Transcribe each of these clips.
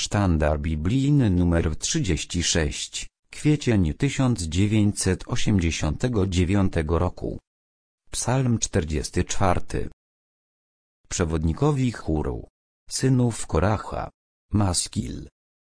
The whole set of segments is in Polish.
Sztandar biblijny nr 36, kwiecień 1989 roku. Psalm 44. Przewodnikowi chóru, synów Koracha. Maskil.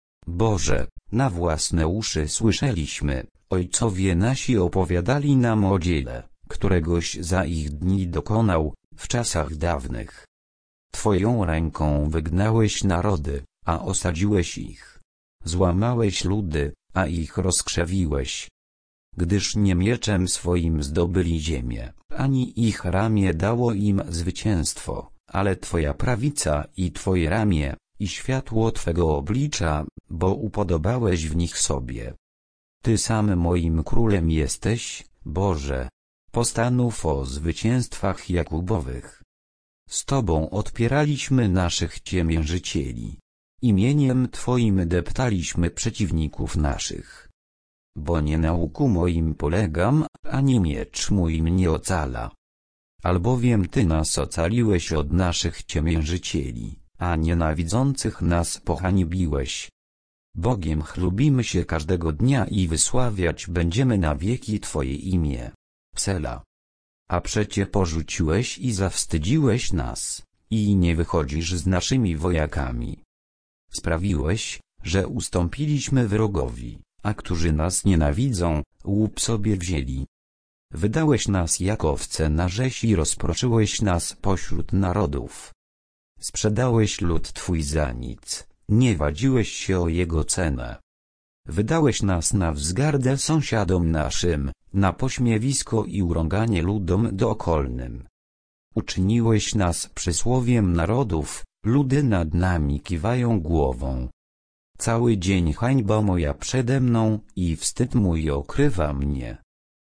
Boże, na własne uszy słyszeliśmy, ojcowie nasi opowiadali nam o dziele, któregoś za ich dni dokonał, w czasach dawnych. Twoją ręką wygnałeś narody, a osadziłeś ich. Złamałeś ludy, a ich rozkrzewiłeś. Gdyż nie mieczem swoim zdobyli ziemię, ani ich ramię dało im zwycięstwo, ale Twoja prawica i Twoje ramię, i światło Twego oblicza, bo upodobałeś w nich sobie. Ty sam moim królem jesteś, Boże. Postanów o zwycięstwach Jakubowych. Z Tobą odpieraliśmy naszych ciemiężycieli. Imieniem Twoim deptaliśmy przeciwników naszych. Bo nie na łuku moim polegam, ani miecz mój mnie ocala. Albowiem Ty nas ocaliłeś od naszych ciemiężycieli, a nienawidzących nas pohańbiłeś. Bogiem chlubimy się każdego dnia i wysławiać będziemy na wieki Twoje imię. Sela. A przecie porzuciłeś i zawstydziłeś nas, i nie wychodzisz z naszymi wojakami. Sprawiłeś, że ustąpiliśmy wrogowi, a którzy nas nienawidzą, łup sobie wzięli. Wydałeś nas jak owce na rzeź i rozproszyłeś nas pośród narodów. Sprzedałeś lud Twój za nic, nie wadziłeś się o jego cenę. Wydałeś nas na wzgardę sąsiadom naszym, na pośmiewisko i urąganie ludom dookolnym. Uczyniłeś nas przysłowiem narodów, ludy nad nami kiwają głową. Cały dzień hańba moja przede mną i wstyd mój okrywa mnie.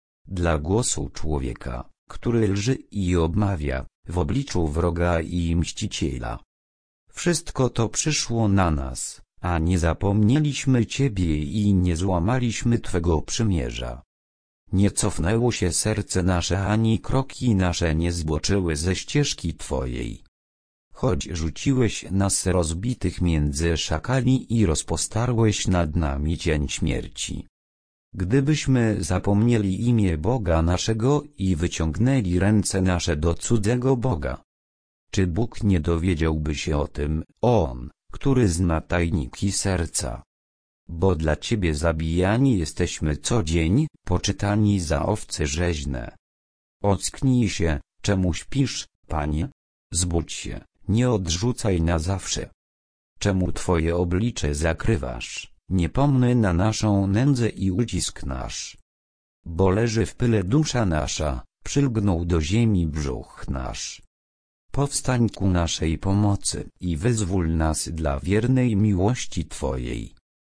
Dla głosu człowieka, który lży i obmawia, w obliczu wroga i mściciela. Wszystko to przyszło na nas, a nie zapomnieliśmy Ciebie i nie złamaliśmy Twego przymierza. Nie cofnęło się serce nasze ani kroki nasze nie zboczyły ze ścieżki Twojej. Choć rzuciłeś nas rozbitych między szakali i rozpostarłeś nad nami cień śmierci. Gdybyśmy zapomnieli imię Boga naszego i wyciągnęli ręce nasze do cudzego Boga. Czy Bóg nie dowiedziałby się o tym, On, który zna tajniki serca? Bo dla Ciebie zabijani jesteśmy co dzień, poczytani za owce rzeźne. Ocknij się, czemu śpisz, Panie? Zbudź się, nie odrzucaj na zawsze. Czemu Twoje oblicze zakrywasz, nie pomny na naszą nędzę i ucisk nasz? Bo leży w pyle dusza nasza, przylgnął do ziemi brzuch nasz. Powstań ku naszej pomocy i wyzwól nas dla wiernej miłości Twojej.